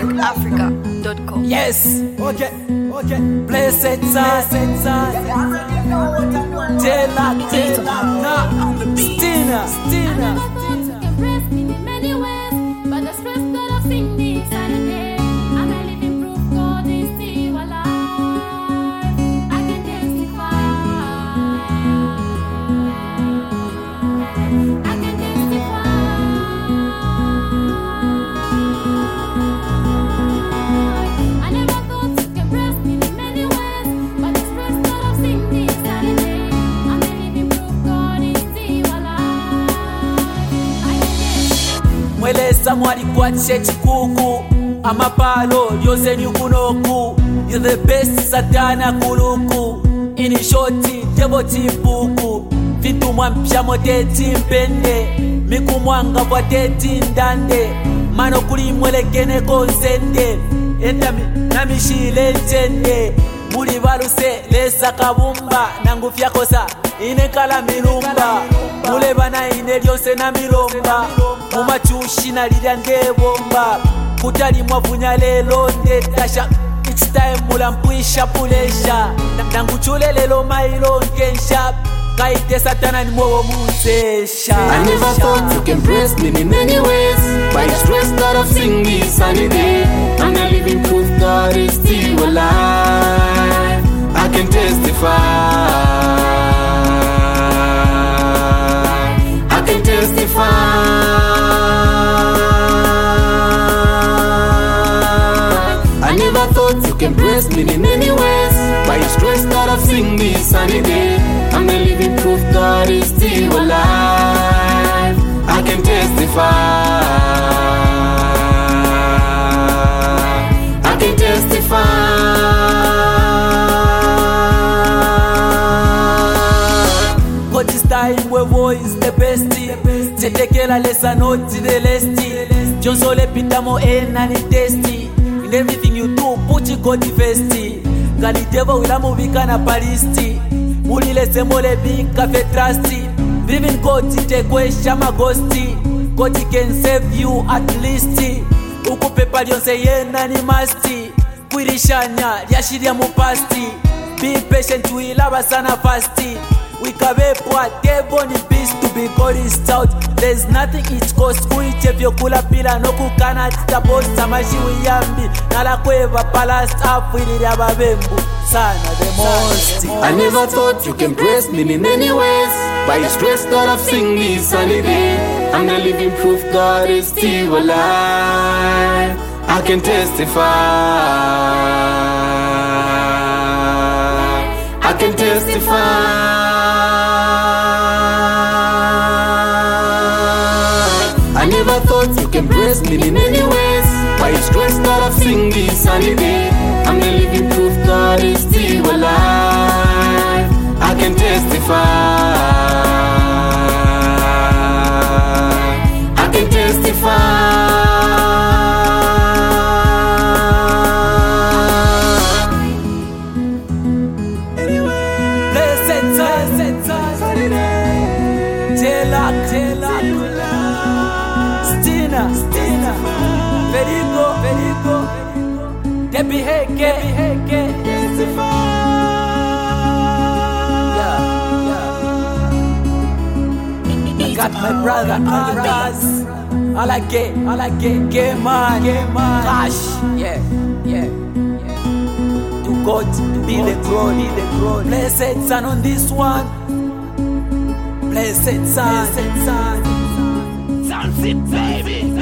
SonicAfrica.com. Yes, okay. Blessed son, Taylor, Stina. Mweleza mwali kwa chikuku amapalo lyose nyukunoku. You're the best satana kuluku. Ini shoti tebo timpuku. Vitu mwampya modeti mpende. Miku mwanga kwa teti ndande. Mano kuli mwelekene konsende. Endami namishile ntende. Muli baluse lesa kabumba. Nangu fyakosa inekala milumba. Mule bana ine lyose na milomba. Mumachushi na lilya ndebomba. Kutali mwavunya lelo ndetasha. Each time mula mpwisha pulesha. Nanguchule lelo mailo nkensha. Kaite satana ni mwowo musesha. I never thought you can bless me in many ways. By the stress that I've seen this sunny day, I'm the living proof God is still alive. I can testify. I can testify. I never thought you can bless me in many ways. By the stress that I've seen this sunny day, I'm the living proof God is still alive. I can testify. I can testify. God is time where voice the best. Chetekela lesa not the lest. Jonsole pitamo enani testi. In everything you do, put your God first. Galitevo wila muvika na palisti. Mulile semole bika fe trusty. Believe in God itekwe shama ghosti. God can save you at least. Ukupepa lyonse yena ni masti. Kwirishanya lyashiria mupasti. Be patient wilaba sana fasti. Wikabepwa devil ni beast to be God is stout. There's nothing it costs kuichevyo kula pila no kukana titabosa mashi wiyambi. Nala kweva palast afwili ya babembu sana the most. I never thought you can bless me in many ways. By the stress that I've seen this sunny day, I'm the living proof God is still alive. I can testify. I can testify. I never thought you can bless me in many ways. By the stress that I've seen this sunny day, I'm the living proof God is still alive. I can testify. I can testify. Stina, Verigo, Debbie Heke, I got my brother Andras. I like it, gay man, Cash, yeah. To God be the glory, Blessed son on this one. Blessed son. Sounds it, baby.